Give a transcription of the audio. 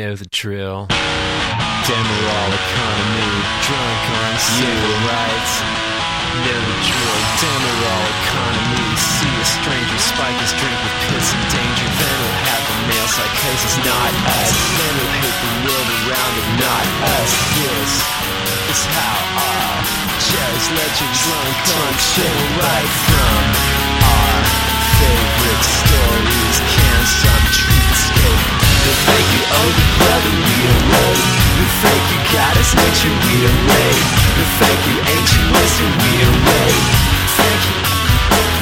know the drill. Demerol economy, drunk on civil rights. Know the drill. Demerol economy. See a stranger spike his drink with piss and danger. Then we'll have the male psychosis, not us. Then we'll hit the world around it, not us. This is how our jazz legends drunk on civil rights. From our favorite stories, can some truth escape? The fake you owe the brother we erode. The fake you got us nature we erase. The fake you ancient wisdom we erase. Thank you.